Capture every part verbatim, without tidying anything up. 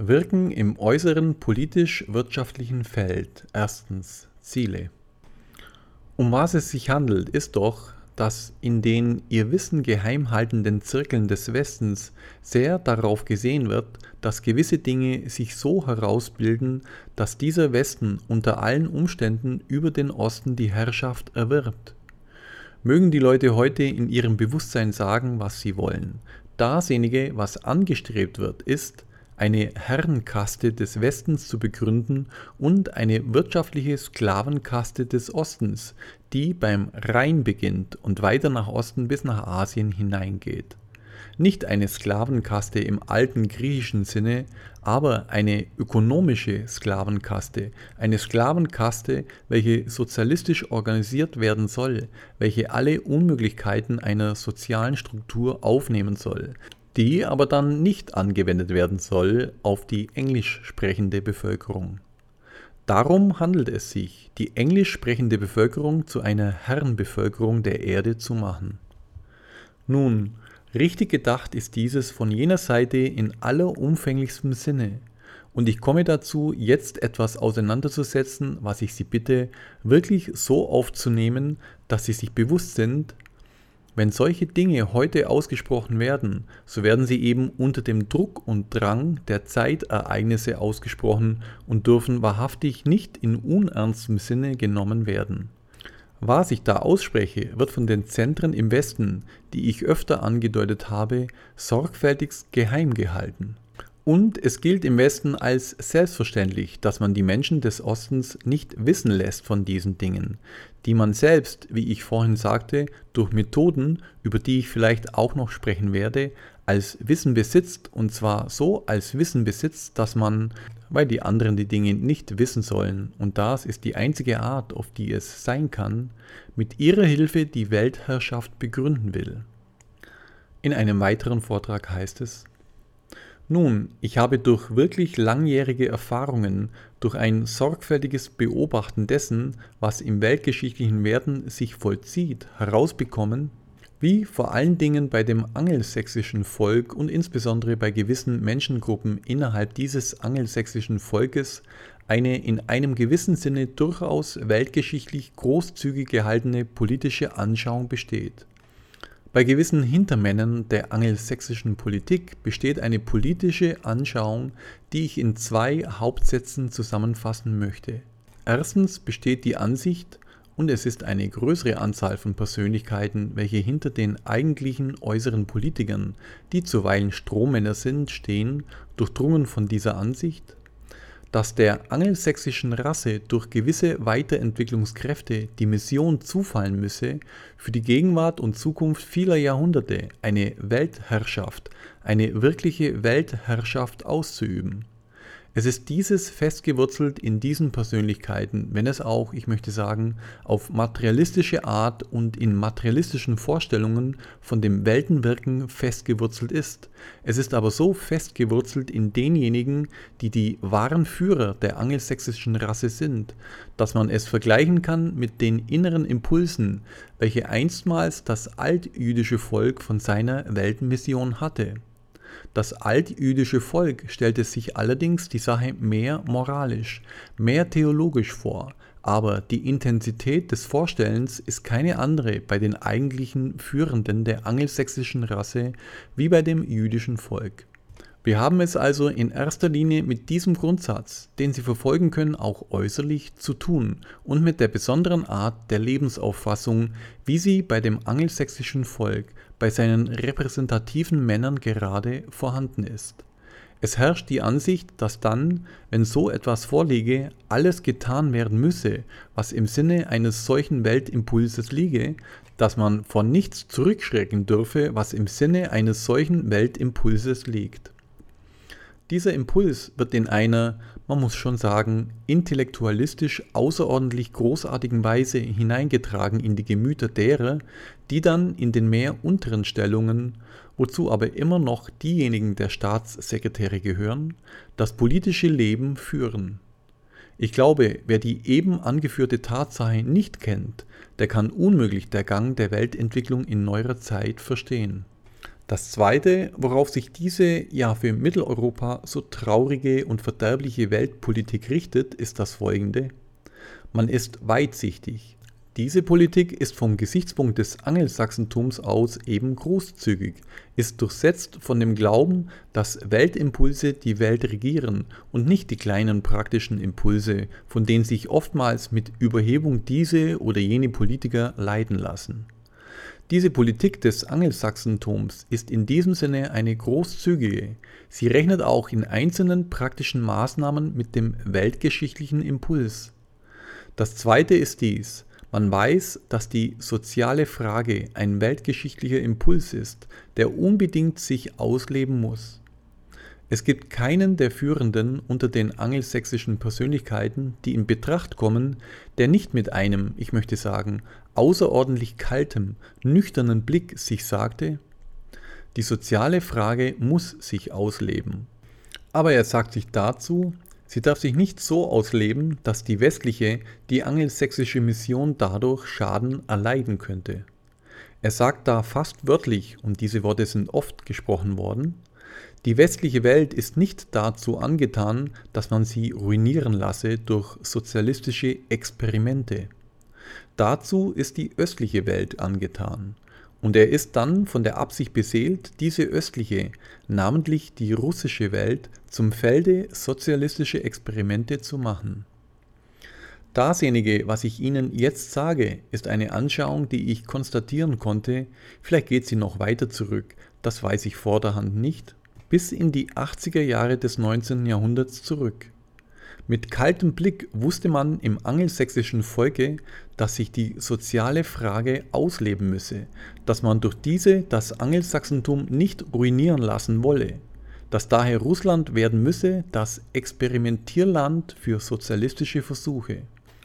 Wirken im äußeren politisch-wirtschaftlichen Feld. Erstens Ziele. Um was es sich handelt, ist doch, dass in den ihr Wissen geheim haltenden Zirkeln des Westens sehr darauf gesehen wird, dass gewisse Dinge sich so herausbilden, dass dieser Westen unter allen Umständen über den Osten die Herrschaft erwirbt. Mögen die Leute heute in ihrem Bewusstsein sagen, was sie wollen. Dasjenige, was angestrebt wird, ist, eine Herrenkaste des Westens zu begründen und eine wirtschaftliche Sklavenkaste des Ostens, die beim Rhein beginnt und weiter nach Osten bis nach Asien hineingeht. Nicht eine Sklavenkaste im alten griechischen Sinne, aber eine ökonomische Sklavenkaste, eine Sklavenkaste, welche sozialistisch organisiert werden soll, welche alle Unmöglichkeiten einer sozialen Struktur aufnehmen soll, die aber dann nicht angewendet werden soll auf die englisch sprechende Bevölkerung. Darum handelt es sich, die englisch sprechende Bevölkerung zu einer Herrenbevölkerung der Erde zu machen. Nun, richtig gedacht ist dieses von jener Seite in allerumfänglichstem Sinne, und ich komme dazu, jetzt etwas auseinanderzusetzen, was ich Sie bitte, wirklich so aufzunehmen, dass Sie sich bewusst sind, wenn solche Dinge heute ausgesprochen werden, so werden sie eben unter dem Druck und Drang der Zeitereignisse ausgesprochen und dürfen wahrhaftig nicht in unernstem Sinne genommen werden. Was ich da ausspreche, wird von den Zentren im Westen, die ich öfter angedeutet habe, sorgfältigst geheim gehalten. Und es gilt im Westen als selbstverständlich, dass man die Menschen des Ostens nicht wissen lässt von diesen Dingen, die man selbst, wie ich vorhin sagte, durch Methoden, über die ich vielleicht auch noch sprechen werde, als Wissen besitzt, und zwar so als Wissen besitzt, dass man, weil die anderen die Dinge nicht wissen sollen, und das ist die einzige Art, auf die es sein kann, mit ihrer Hilfe die Weltherrschaft begründen will. In einem weiteren Vortrag heißt es: Nun, ich habe durch wirklich langjährige Erfahrungen, durch ein sorgfältiges Beobachten dessen, was im weltgeschichtlichen Werden sich vollzieht, herausbekommen, wie vor allen Dingen bei dem angelsächsischen Volk und insbesondere bei gewissen Menschengruppen innerhalb dieses angelsächsischen Volkes eine in einem gewissen Sinne durchaus weltgeschichtlich großzügig gehaltene politische Anschauung besteht. Bei gewissen Hintermännern der angelsächsischen Politik besteht eine politische Anschauung, die ich in zwei Hauptsätzen zusammenfassen möchte. Erstens besteht die Ansicht, und es ist eine größere Anzahl von Persönlichkeiten, welche hinter den eigentlichen äußeren Politikern, die zuweilen Strohmänner sind, stehen, durchdrungen von dieser Ansicht, dass der angelsächsischen Rasse durch gewisse Weiterentwicklungskräfte die Mission zufallen müsse, für die Gegenwart und Zukunft vieler Jahrhunderte eine Weltherrschaft, eine wirkliche Weltherrschaft auszuüben. Es ist dieses festgewurzelt in diesen Persönlichkeiten, wenn es auch, ich möchte sagen, auf materialistische Art und in materialistischen Vorstellungen von dem Weltenwirken festgewurzelt ist. Es ist aber so festgewurzelt in denjenigen, die die wahren Führer der angelsächsischen Rasse sind, dass man es vergleichen kann mit den inneren Impulsen, welche einstmals das altjüdische Volk von seiner Weltmission hatte. Das altjüdische Volk stellte sich allerdings die Sache mehr moralisch, mehr theologisch vor, aber die Intensität des Vorstellens ist keine andere bei den eigentlichen Führenden der angelsächsischen Rasse wie bei dem jüdischen Volk. Wir haben es also in erster Linie mit diesem Grundsatz, den Sie verfolgen können, auch äußerlich zu tun und mit der besonderen Art der Lebensauffassung, wie sie bei dem angelsächsischen Volk, bei seinen repräsentativen Männern gerade vorhanden ist. Es herrscht die Ansicht, dass dann, wenn so etwas vorliege, alles getan werden müsse, was im Sinne eines solchen Weltimpulses liege, dass man vor nichts zurückschrecken dürfe, was im Sinne eines solchen Weltimpulses liegt. Dieser Impuls wird in einer, man muss schon sagen, intellektualistisch außerordentlich großartigen Weise hineingetragen in die Gemüter derer, die dann in den mehr unteren Stellungen, wozu aber immer noch diejenigen der Staatssekretäre gehören, das politische Leben führen. Ich glaube, wer die eben angeführte Tatsache nicht kennt, der kann unmöglich der Gang der Weltentwicklung in neuerer Zeit verstehen. Das Zweite, worauf sich diese ja für Mitteleuropa so traurige und verderbliche Weltpolitik richtet, ist das folgende: Man ist weitsichtig. Diese Politik ist vom Gesichtspunkt des Angelsachsentums aus eben großzügig, ist durchsetzt von dem Glauben, dass Weltimpulse die Welt regieren und nicht die kleinen praktischen Impulse, von denen sich oftmals mit Überhebung diese oder jene Politiker leiten lassen. Diese Politik des Angelsachsentums ist in diesem Sinne eine großzügige. Sie rechnet auch in einzelnen praktischen Maßnahmen mit dem weltgeschichtlichen Impuls. Das Zweite ist dies: Man weiß, dass die soziale Frage ein weltgeschichtlicher Impuls ist, der unbedingt sich ausleben muss. Es gibt keinen der Führenden unter den angelsächsischen Persönlichkeiten, die in Betracht kommen, der nicht mit einem, ich möchte sagen, außerordentlich kaltem, nüchternen Blick sich sagte: Die soziale Frage muss sich ausleben. Aber er sagt sich dazu: Sie darf sich nicht so ausleben, dass die westliche, die angelsächsische Mission dadurch Schaden erleiden könnte. Er sagt da fast wörtlich, und diese Worte sind oft gesprochen worden: Die westliche Welt ist nicht dazu angetan, dass man sie ruinieren lasse durch sozialistische Experimente. Dazu ist die östliche Welt angetan. Und er ist dann von der Absicht beseelt, diese östliche, namentlich die russische Welt, zum Felde sozialistische Experimente zu machen. Dasjenige, was ich Ihnen jetzt sage, ist eine Anschauung, die ich konstatieren konnte, vielleicht geht sie noch weiter zurück, das weiß ich vorderhand nicht, bis in die achtziger Jahre des neunzehnten Jahrhunderts zurück. Mit kaltem Blick wusste man im angelsächsischen Volke, dass sich die soziale Frage ausleben müsse, dass man durch diese das Angelsachsentum nicht ruinieren lassen wolle, dass daher Russland werden müsse das Experimentierland für sozialistische Versuche.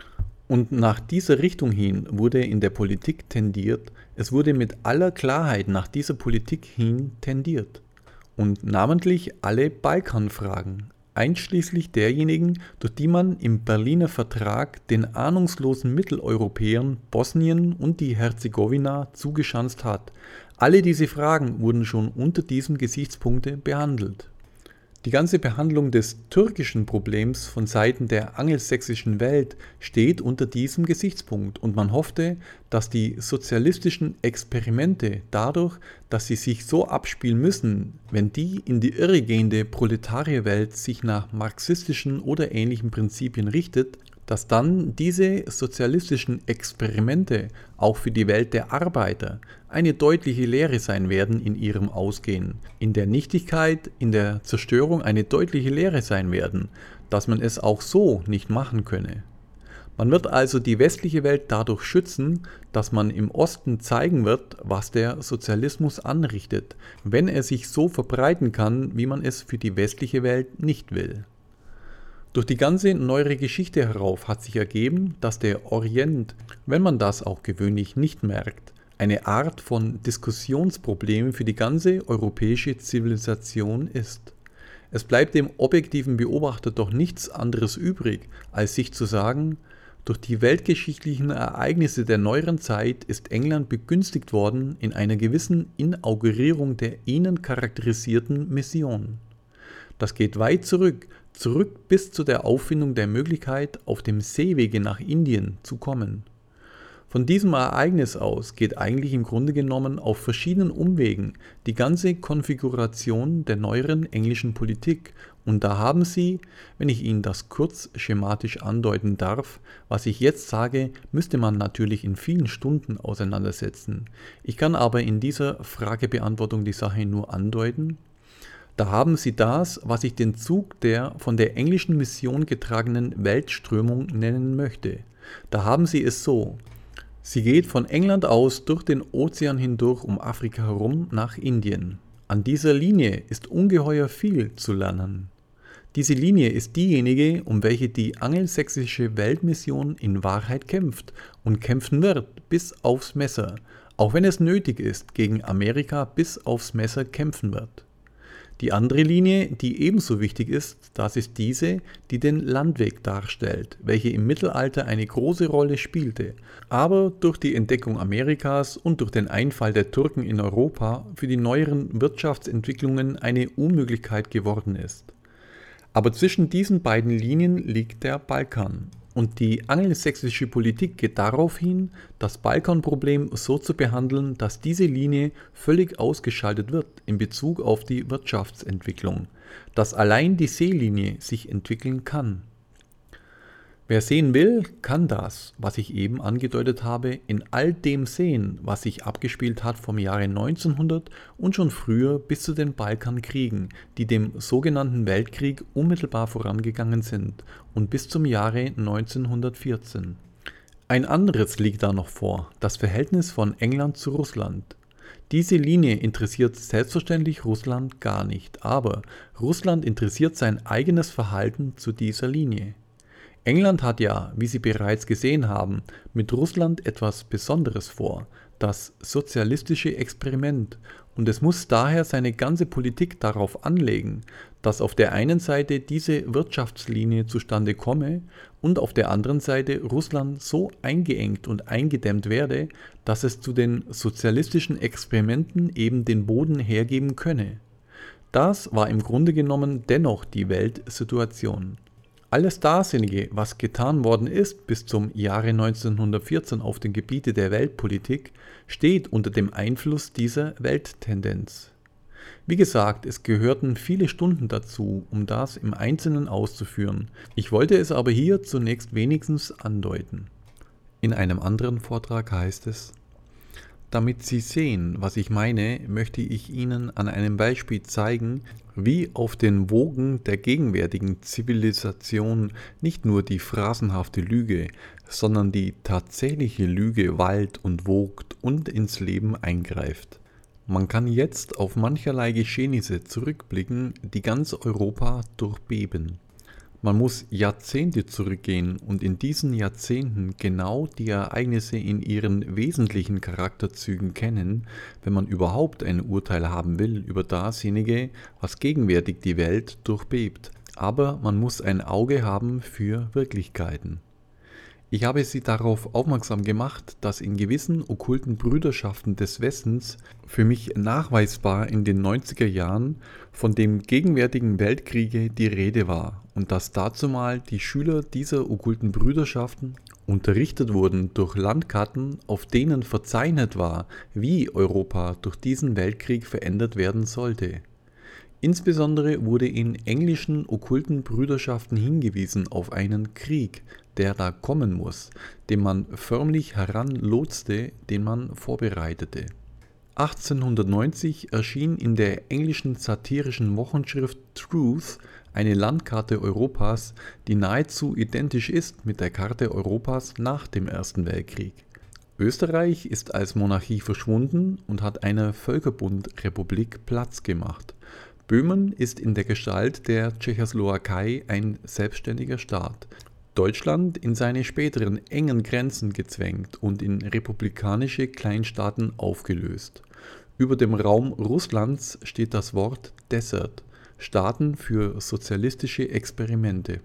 Und nach dieser Richtung hin wurde in der Politik tendiert, es wurde mit aller Klarheit nach dieser Politik hin tendiert. Und namentlich alle Balkanfragen, einschließlich derjenigen, durch die man im Berliner Vertrag den ahnungslosen Mitteleuropäern Bosnien und die Herzegowina zugeschanzt hat. Alle diese Fragen wurden schon unter diesem Gesichtspunkte behandelt. Die ganze Behandlung des türkischen Problems von Seiten der angelsächsischen Welt steht unter diesem Gesichtspunkt, und man hoffte, dass die sozialistischen Experimente dadurch, dass sie sich so abspielen müssen, wenn die in die irre gehende Proletarierwelt sich nach marxistischen oder ähnlichen Prinzipien richtet, dass dann diese sozialistischen Experimente auch für die Welt der Arbeiter eine deutliche Lehre sein werden in ihrem Ausgehen, in der Nichtigkeit, in der Zerstörung eine deutliche Lehre sein werden, dass man es auch so nicht machen könne. Man wird also die westliche Welt dadurch schützen, dass man im Osten zeigen wird, was der Sozialismus anrichtet, wenn er sich so verbreiten kann, wie man es für die westliche Welt nicht will. Durch die ganze neuere Geschichte herauf hat sich ergeben, dass der Orient, wenn man das auch gewöhnlich nicht merkt, eine Art von Diskussionsproblem für die ganze europäische Zivilisation ist. Es bleibt dem objektiven Beobachter doch nichts anderes übrig, als sich zu sagen: Durch die weltgeschichtlichen Ereignisse der neueren Zeit ist England begünstigt worden in einer gewissen Inaugurierung der ihnen charakterisierten Mission. Das geht weit zurück, zurück bis zu der Auffindung der Möglichkeit, auf dem Seewege nach Indien zu kommen. Von diesem Ereignis aus geht eigentlich im Grunde genommen auf verschiedenen Umwegen die ganze Konfiguration der neueren englischen Politik, und da haben Sie, wenn ich Ihnen das kurz schematisch andeuten darf, was ich jetzt sage, müsste man natürlich in vielen Stunden auseinandersetzen. Ich kann aber in dieser Fragebeantwortung die Sache nur andeuten. Da haben Sie das, was ich den Zug der von der englischen Mission getragenen Weltströmung nennen möchte. Da haben Sie es so: Sie geht von England aus durch den Ozean hindurch um Afrika herum nach Indien. An dieser Linie ist ungeheuer viel zu lernen. Diese Linie ist diejenige, um welche die angelsächsische Weltmission in Wahrheit kämpft und kämpfen wird bis aufs Messer, auch wenn es nötig ist, gegen Amerika bis aufs Messer kämpfen wird. Die andere Linie, die ebenso wichtig ist, das ist diese, die den Landweg darstellt, welche im Mittelalter eine große Rolle spielte, aber durch die Entdeckung Amerikas und durch den Einfall der Türken in Europa für die neueren Wirtschaftsentwicklungen eine Unmöglichkeit geworden ist. Aber zwischen diesen beiden Linien liegt der Balkan. Und die angelsächsische Politik geht darauf hin, das Balkanproblem so zu behandeln, dass diese Linie völlig ausgeschaltet wird in Bezug auf die Wirtschaftsentwicklung, dass allein die Seelinie sich entwickeln kann. Wer sehen will, kann das, was ich eben angedeutet habe, in all dem sehen, was sich abgespielt hat vom Jahre neunzehnhundert und schon früher bis zu den Balkankriegen, die dem sogenannten Weltkrieg unmittelbar vorangegangen sind und bis zum Jahre neunzehnhundertvierzehn. Ein anderes liegt da noch vor, das Verhältnis von England zu Russland. Diese Linie interessiert selbstverständlich Russland gar nicht, aber Russland interessiert sein eigenes Verhalten zu dieser Linie. England hat ja, wie Sie bereits gesehen haben, mit Russland etwas Besonderes vor, das sozialistische Experiment, und es muss daher seine ganze Politik darauf anlegen, dass auf der einen Seite diese Wirtschaftslinie zustande komme und auf der anderen Seite Russland so eingeengt und eingedämmt werde, dass es zu den sozialistischen Experimenten eben den Boden hergeben könne. Das war im Grunde genommen dennoch die Weltsituation. Alles Darsinnige, was getan worden ist bis zum Jahre neunzehnhundertvierzehn auf dem Gebiete der Weltpolitik, steht unter dem Einfluss dieser Welttendenz. Wie gesagt, es gehörten viele Stunden dazu, um das im Einzelnen auszuführen. Ich wollte es aber hier zunächst wenigstens andeuten. In einem anderen Vortrag heißt es: Damit Sie sehen, was ich meine, möchte ich Ihnen an einem Beispiel zeigen, wie auf den Wogen der gegenwärtigen Zivilisation nicht nur die phrasenhafte Lüge, sondern die tatsächliche Lüge wallt und wogt und ins Leben eingreift. Man kann jetzt auf mancherlei Geschehnisse zurückblicken, die ganz Europa durchbeben. Man muss Jahrzehnte zurückgehen und in diesen Jahrzehnten genau die Ereignisse in ihren wesentlichen Charakterzügen kennen, wenn man überhaupt ein Urteil haben will über dasjenige, was gegenwärtig die Welt durchbebt. Aber man muss ein Auge haben für Wirklichkeiten. Ich habe Sie darauf aufmerksam gemacht, dass in gewissen okkulten Brüderschaften des Westens für mich nachweisbar in den neunziger Jahren von dem gegenwärtigen Weltkriege die Rede war und dass dazumal die Schüler dieser okkulten Brüderschaften unterrichtet wurden durch Landkarten, auf denen verzeichnet war, wie Europa durch diesen Weltkrieg verändert werden sollte. Insbesondere wurde in englischen okkulten Brüderschaften hingewiesen auf einen Krieg, der da kommen muss, den man förmlich heranlotste, den man vorbereitete. achtzehnhundertneunzig erschien in der englischen satirischen Wochenschrift Truth eine Landkarte Europas, die nahezu identisch ist mit der Karte Europas nach dem Ersten Weltkrieg. Österreich ist als Monarchie verschwunden und hat einer Völkerbundrepublik Platz gemacht. Böhmen ist in der Gestalt der Tschechoslowakei ein selbstständiger Staat. Deutschland in seine späteren engen Grenzen gezwängt und in republikanische Kleinstaaten aufgelöst. Über dem Raum Russlands steht das Wort Desert, Staaten für sozialistische Experimente.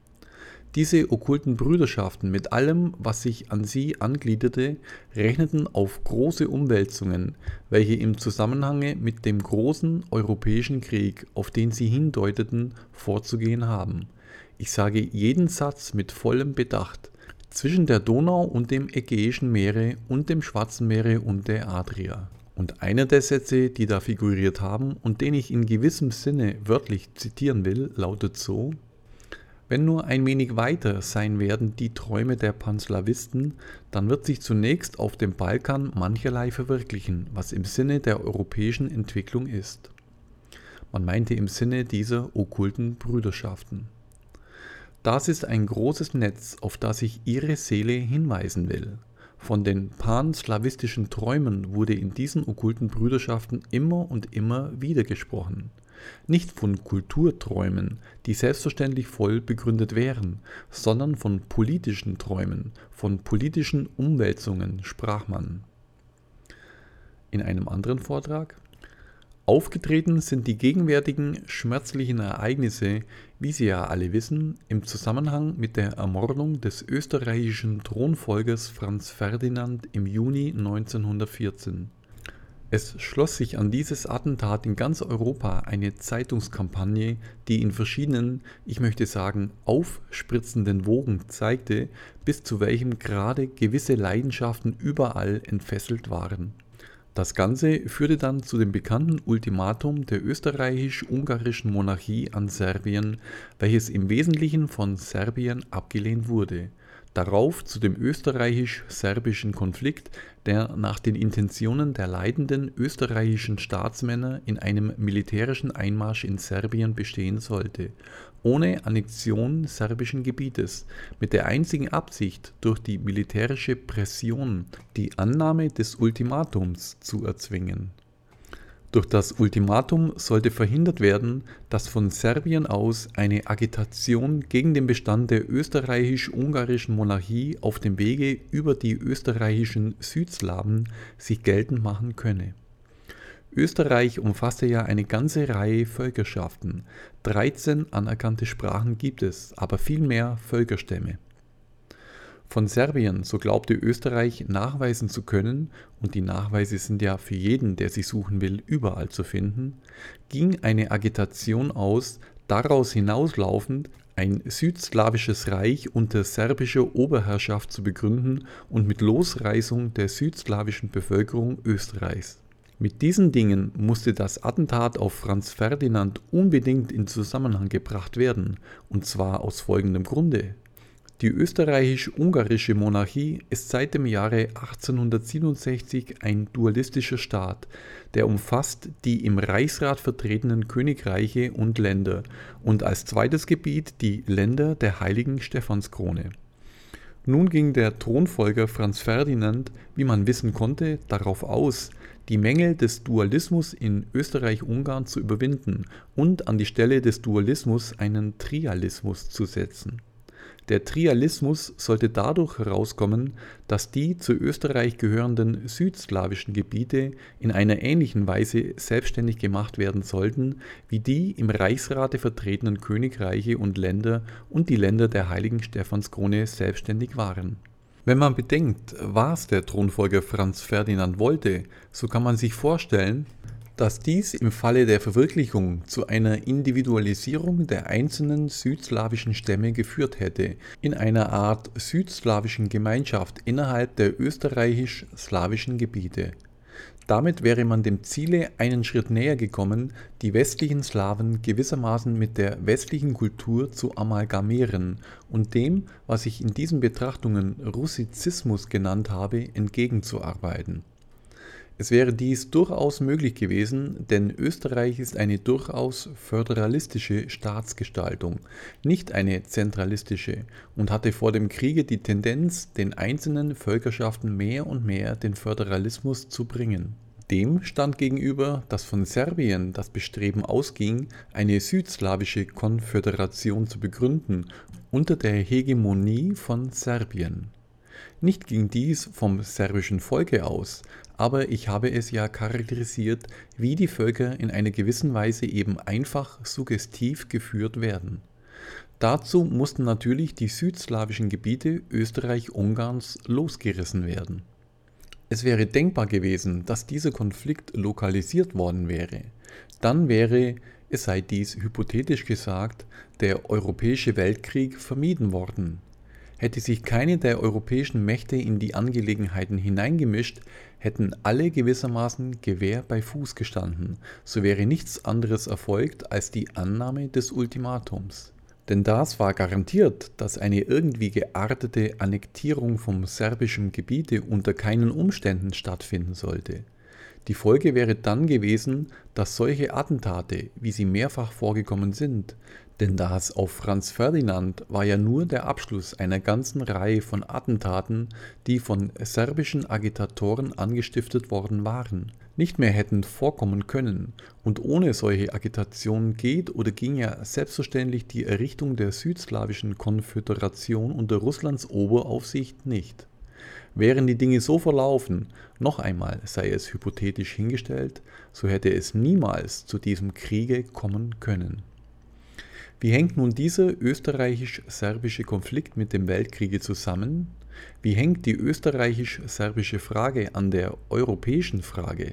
Diese okkulten Brüderschaften mit allem, was sich an sie angliederte, rechneten auf große Umwälzungen, welche im Zusammenhange mit dem großen europäischen Krieg, auf den sie hindeuteten, vorzugehen haben. Ich sage jeden Satz mit vollem Bedacht, zwischen der Donau und dem Ägäischen Meere und dem Schwarzen Meere und der Adria. Und einer der Sätze, die da figuriert haben und den ich in gewissem Sinne wörtlich zitieren will, lautet so: Wenn nur ein wenig weiter sein werden die Träume der Panslawisten, dann wird sich zunächst auf dem Balkan mancherlei verwirklichen, was im Sinne der europäischen Entwicklung ist. Man meinte im Sinne dieser okkulten Brüderschaften. Das ist ein großes Netz, auf das ich Ihre Seele hinweisen will. Von den panslawistischen Träumen wurde in diesen okkulten Brüderschaften immer und immer wieder gesprochen. Nicht von Kulturträumen, die selbstverständlich voll begründet wären, sondern von politischen Träumen, von politischen Umwälzungen sprach man. In einem anderen Vortrag: Aufgetreten sind die gegenwärtigen schmerzlichen Ereignisse, wie Sie ja alle wissen, im Zusammenhang mit der Ermordung des österreichischen Thronfolgers Franz Ferdinand im Juni neunzehnhundertvierzehn. Es schloss sich an dieses Attentat in ganz Europa eine Zeitungskampagne, die in verschiedenen, ich möchte sagen, aufspritzenden Wogen zeigte, bis zu welchem Grade gewisse Leidenschaften überall entfesselt waren. Das Ganze führte dann zu dem bekannten Ultimatum der österreichisch-ungarischen Monarchie an Serbien, welches im Wesentlichen von Serbien abgelehnt wurde. Darauf zu dem österreichisch-serbischen Konflikt, der nach den Intentionen der leitenden österreichischen Staatsmänner in einem militärischen Einmarsch in Serbien bestehen sollte, ohne Annexion serbischen Gebietes, mit der einzigen Absicht, durch die militärische Pression die Annahme des Ultimatums zu erzwingen. Durch das Ultimatum sollte verhindert werden, dass von Serbien aus eine Agitation gegen den Bestand der österreichisch-ungarischen Monarchie auf dem Wege über die österreichischen Südslawen sich geltend machen könne. Österreich umfasste ja eine ganze Reihe Völkerschaften, dreizehn anerkannte Sprachen gibt es, aber viel mehr Völkerstämme. Von Serbien, so glaubte Österreich nachweisen zu können, und die Nachweise sind ja für jeden, der sie suchen will, überall zu finden, ging eine Agitation aus, daraus hinauslaufend ein südslawisches Reich unter serbischer Oberherrschaft zu begründen und mit Losreißung der südslawischen Bevölkerung Österreichs. Mit diesen Dingen musste das Attentat auf Franz Ferdinand unbedingt in Zusammenhang gebracht werden, und zwar aus folgendem Grunde. Die österreichisch-ungarische Monarchie ist seit dem Jahre achtzehnhundertsiebenundsechzig ein dualistischer Staat, der umfasst die im Reichsrat vertretenen Königreiche und Länder und als zweites Gebiet die Länder der Heiligen Stephanskrone. Nun ging der Thronfolger Franz Ferdinand, wie man wissen konnte, darauf aus, die Mängel des Dualismus in Österreich-Ungarn zu überwinden und an die Stelle des Dualismus einen Trialismus zu setzen. Der Trialismus sollte dadurch herauskommen, dass die zu Österreich gehörenden südslawischen Gebiete in einer ähnlichen Weise selbstständig gemacht werden sollten, wie die im Reichsrate vertretenen Königreiche und Länder und die Länder der Heiligen Stephanskrone selbstständig waren. Wenn man bedenkt, was der Thronfolger Franz Ferdinand wollte, so kann man sich vorstellen, dass dies im Falle der Verwirklichung zu einer Individualisierung der einzelnen südslawischen Stämme geführt hätte, in einer Art südslawischen Gemeinschaft innerhalb der österreichisch-slawischen Gebiete. Damit wäre man dem Ziele einen Schritt näher gekommen, die westlichen Slawen gewissermaßen mit der westlichen Kultur zu amalgamieren und dem, was ich in diesen Betrachtungen Russizismus genannt habe, entgegenzuarbeiten. Es wäre dies durchaus möglich gewesen, denn Österreich ist eine durchaus föderalistische Staatsgestaltung, nicht eine zentralistische, und hatte vor dem Kriege die Tendenz, den einzelnen Völkerschaften mehr und mehr den Föderalismus zu bringen. Dem stand gegenüber, dass von Serbien das Bestreben ausging, eine südslawische Konföderation zu begründen unter der Hegemonie von Serbien. Nicht ging dies vom serbischen Volke aus, aber ich habe es ja charakterisiert, wie die Völker in einer gewissen Weise eben einfach suggestiv geführt werden. Dazu mussten natürlich die südslawischen Gebiete Österreich-Ungarns losgerissen werden. Es wäre denkbar gewesen, dass dieser Konflikt lokalisiert worden wäre. Dann wäre, es sei dies hypothetisch gesagt, der Europäische Weltkrieg vermieden worden. Hätte sich keine der europäischen Mächte in die Angelegenheiten hineingemischt, hätten alle gewissermaßen Gewehr bei Fuß gestanden, so wäre nichts anderes erfolgt als die Annahme des Ultimatums. Denn das war garantiert, dass eine irgendwie geartete Annektierung vom serbischen Gebiete unter keinen Umständen stattfinden sollte. Die Folge wäre dann gewesen, dass solche Attentate, wie sie mehrfach vorgekommen sind, denn das auf Franz Ferdinand war ja nur der Abschluss einer ganzen Reihe von Attentaten, die von serbischen Agitatoren angestiftet worden waren, nicht mehr hätten vorkommen können, und ohne solche Agitation geht oder ging ja selbstverständlich die Errichtung der südslawischen Konföderation unter Russlands Oberaufsicht nicht. Wären die Dinge so verlaufen, noch einmal sei es hypothetisch hingestellt, so hätte es niemals zu diesem Kriege kommen können. Wie hängt nun dieser österreichisch-serbische Konflikt mit dem Weltkriege zusammen? Wie hängt die österreichisch-serbische Frage an der europäischen Frage?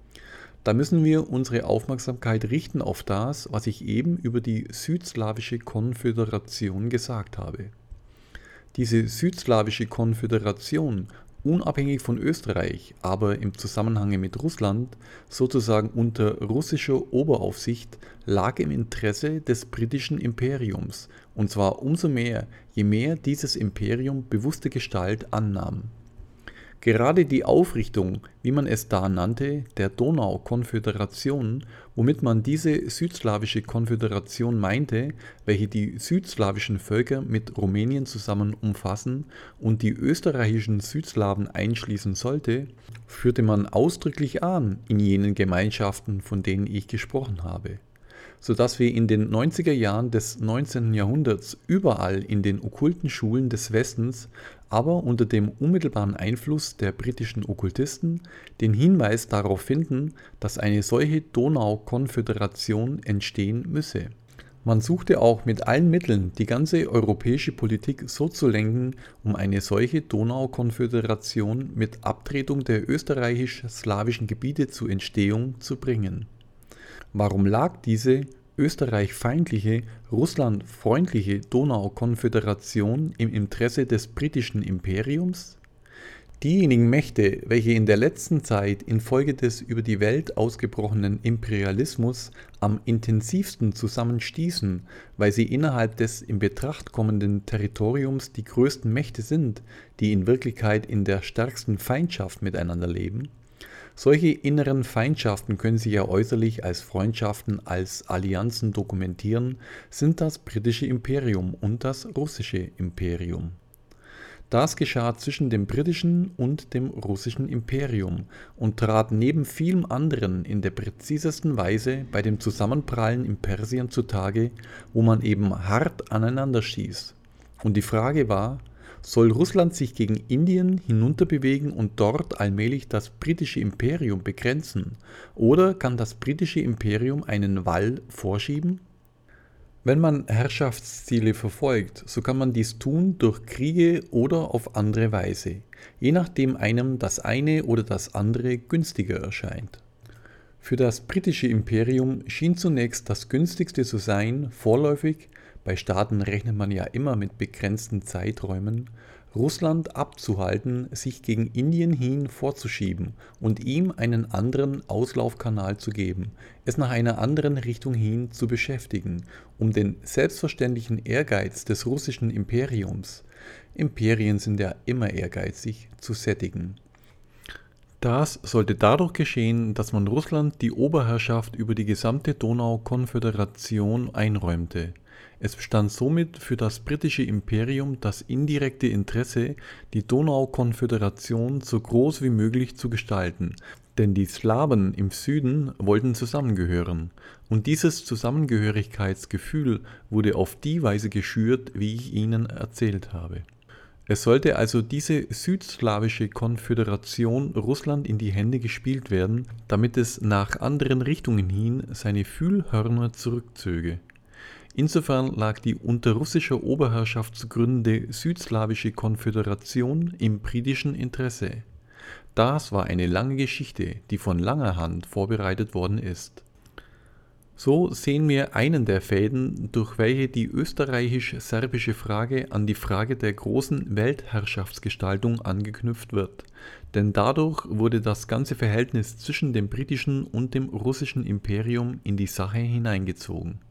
Da müssen wir unsere Aufmerksamkeit richten auf das, was ich eben über die Südslawische Konföderation gesagt habe. Diese Südslawische Konföderation, unabhängig von Österreich, aber im Zusammenhang mit Russland, sozusagen unter russischer Oberaufsicht, lag im Interesse des britischen Imperiums, und zwar umso mehr, je mehr dieses Imperium bewusste Gestalt annahm. Gerade die Aufrichtung, wie man es da nannte, der Donaukonföderation, womit man diese südslawische Konföderation meinte, welche die südslawischen Völker mit Rumänien zusammen umfassen und die österreichischen Südslawen einschließen sollte, führte man ausdrücklich an in jenen Gemeinschaften, von denen ich gesprochen habe, sodass wir in den neunziger Jahren des neunzehnten Jahrhunderts überall in den okkulten Schulen des Westens, aber unter dem unmittelbaren Einfluss der britischen Okkultisten, den Hinweis darauf finden, dass eine solche Donaukonföderation entstehen müsse. Man suchte auch mit allen Mitteln, die ganze europäische Politik so zu lenken, um eine solche Donaukonföderation mit Abtretung der österreichisch-slawischen Gebiete zur Entstehung zu bringen. Warum lag diese österreichfeindliche, russlandfreundliche Donaukonföderation im Interesse des britischen Imperiums? Diejenigen Mächte, welche in der letzten Zeit infolge des über die Welt ausgebrochenen Imperialismus am intensivsten zusammenstießen, weil sie innerhalb des in Betracht kommenden Territoriums die größten Mächte sind, die in Wirklichkeit in der stärksten Feindschaft miteinander leben, solche inneren Feindschaften können sich ja äußerlich als Freundschaften, als Allianzen dokumentieren, sind das britische Imperium und das russische Imperium. Das geschah zwischen dem britischen und dem russischen Imperium und trat neben vielem anderen in der präzisesten Weise bei dem Zusammenprallen in Persien zutage, wo man eben hart aneinander stieß. Und die Frage war: Soll Russland sich gegen Indien hinunterbewegen und dort allmählich das britische Imperium begrenzen? Oder kann das britische Imperium einen Wall vorschieben? Wenn man Herrschaftsziele verfolgt, so kann man dies tun durch Kriege oder auf andere Weise, je nachdem einem das eine oder das andere günstiger erscheint. Für das britische Imperium schien zunächst das günstigste zu sein, vorläufig, bei Staaten rechnet man ja immer mit begrenzten Zeiträumen, Russland abzuhalten, sich gegen Indien hin vorzuschieben und ihm einen anderen Auslaufkanal zu geben, es nach einer anderen Richtung hin zu beschäftigen, um den selbstverständlichen Ehrgeiz des russischen Imperiums, Imperien sind ja immer ehrgeizig, zu sättigen. Das sollte dadurch geschehen, dass man Russland die Oberherrschaft über die gesamte Donaukonföderation einräumte. Es bestand somit für das britische Imperium das indirekte Interesse, die Donaukonföderation so groß wie möglich zu gestalten, denn die Slawen im Süden wollten zusammengehören, und dieses Zusammengehörigkeitsgefühl wurde auf die Weise geschürt, wie ich Ihnen erzählt habe. Es sollte also diese südslawische Konföderation Russland in die Hände gespielt werden, damit es nach anderen Richtungen hin seine Fühlhörner zurückzöge. Insofern lag die unter russischer Oberherrschaft zu gründende südslawische Konföderation im britischen Interesse. Das war eine lange Geschichte, die von langer Hand vorbereitet worden ist. So sehen wir einen der Fäden, durch welche die österreichisch-serbische Frage an die Frage der großen Weltherrschaftsgestaltung angeknüpft wird, denn dadurch wurde das ganze Verhältnis zwischen dem britischen und dem russischen Imperium in die Sache hineingezogen.